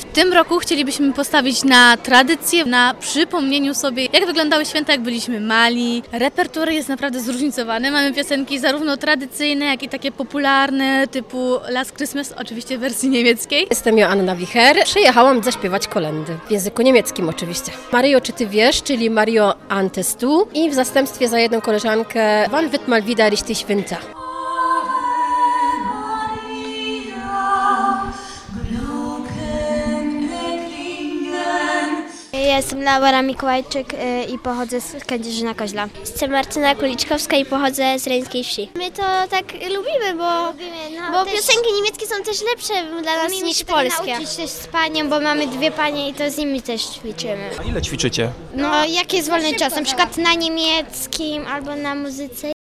W tym roku chcielibyśmy postawić na tradycję, na przypomnieniu sobie, jak wyglądały święta, jak byliśmy mali. Repertuar jest naprawdę zróżnicowany. Mamy piosenki zarówno tradycyjne, jak i takie popularne, typu Last Christmas, oczywiście w wersji niemieckiej. Jestem Joanna Wicher. Przyjechałam zaśpiewać kolędy. W języku niemieckim oczywiście. Mario, czy ty wiesz, czyli Mario Antest du i w zastępstwie za jedną koleżankę Wann wird mal wieder richtig Winter. Ja jestem Laura Mikołajczyk i pochodzę z Kędzierzyna-Koźla. Jestem Martyna Kuliczkowska i pochodzę z Reńskiej Wsi. My to tak lubimy, bo piosenki niemieckie są też lepsze dla nas niż polskie. Nauczyć też z panią, bo mamy dwie panie i to z nimi też ćwiczymy. A ile ćwiczycie? No jak jest wolny czas, na przykład na niemieckim albo na muzyce.